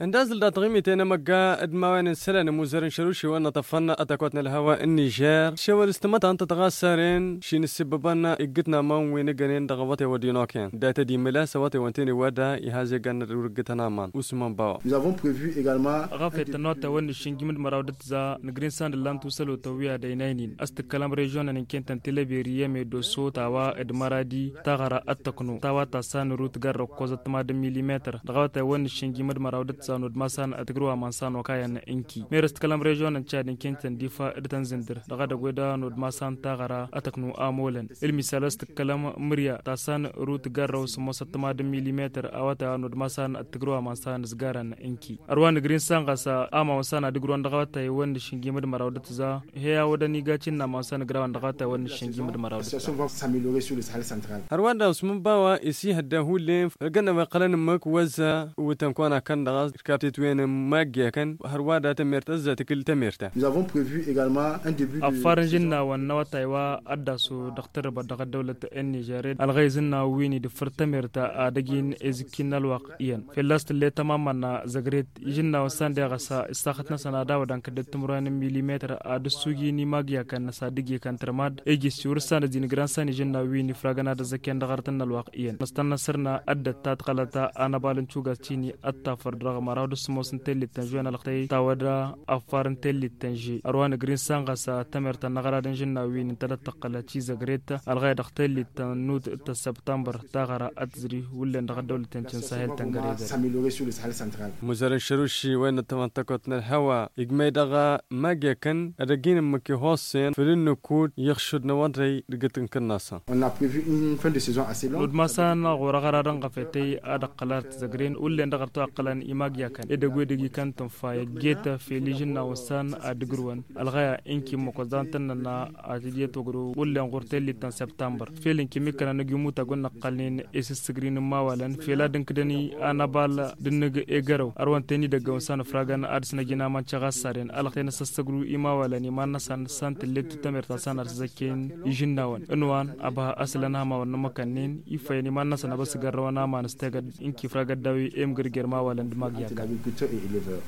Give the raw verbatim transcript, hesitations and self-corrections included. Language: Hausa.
انداز الداتغيمي تينا مقا ادماوين السلان موزرين شروشي وانا طفنا اتاكوتنا الهواء النيجر شوال استمتا انت تغاسرين شين السببانا اقتنا مون وينقنين دغواتي ودينوكين داتا دي ملا سواتي وانتيني وادا يهازي قان رورقتنا مان وسمان باو Nous avons prévu également غافة النوتا وين الشنجمد مراودت زا نجرين سان اللام توصلوا تويا ديناينين استكلام ريجون ان كنت انتلبي ريامي دوسو تاوا ادمارادي تاغرا اتكنو تاوا تاسان روت غارو كوزت ماد مليمتر دغواتي وين الشنجمد مراودت زا نود ماسان اتغروا مانسان وكاين انكي ميرست كلام ريجون ان تشاد كنت ديفا ادتن زندر دغادا غودا نود ماسان تاغرا اتكنو امولن المثال استكلام مريا تاسان روت غارو سموست ماد مليمتر اواتا نود ماسان اتغروا مانسان زغارن انكي arwan green sanga sa ama wasana digron daga ta wanda shingi mud marawdat za heya wadani gacin na masana grawan daga ta wanda shingi mud marawdat situation va s'améliorer sur le Sahel central. arwan da usman bawa isi hadda hulen ganna ma qalan mak waza wutan kwana kan daga kaptit wen magya kan harwada ta mertazza tikil ta merta. Nous avons prévu également un début de afar jinna wan nawata wa adda su daktar ba daga dawlat en Niger alghayzinna wini di firta merta adagin ezkinal waqiyan filast le tamaman zagret jinna wasan da gasa istakhatna sanada wadan kadat tumuran millimeter ad sugi ni magiya kan sadige kan termad egi sursan din gran san jinna wini fragana da zakiyan da gartan al waqiyan mastanna sirna adda tat qalata ana balin chuga chini atta fardrag marad smosin telli tanjuan al qtay tawada afaran telli tanji arwan green san gasa tamerta nagaradan jinna wini tadat taqala chi zagret al ghayad qtay tanud ta september tagara atzri wulen da dawlat tanchin sahel tangare s'améliorer sur le Sahel central. مزارن شروشي وين تمنتقتنا الهوا يجميدغا ماجيا كان رجين مكي هوسين فلنو كود يخشد نوادري رجتن كناسا. On a prévu une fin de saison assez longue. لود ماسان غورغرارن قفتي ادا قلارت زغرين ولي ندغرتو قلان ايماجيا كان ادغو دغي كان تنفاي جيتا في ليجنا وسان ادغروان الغايا انكي مكوزانتنا اديجي توغرو ولي غورتيلي تن سبتمبر فيلين كيمي كان نغيموتا غن قلين اس سغرين ماوالن فيلا دنكدني انا بال دنغ ايغرو arwan teni daga wasan fragan ads na gina man chaga saren alaqtena sastagru ima wala ni man san sant letu tamerta sanar zakin yinnawan inwan aba aslana ma wan makanin ifay ni man sana bas garwana man stega inki fraga dawi em gerger ma wala mag yakka.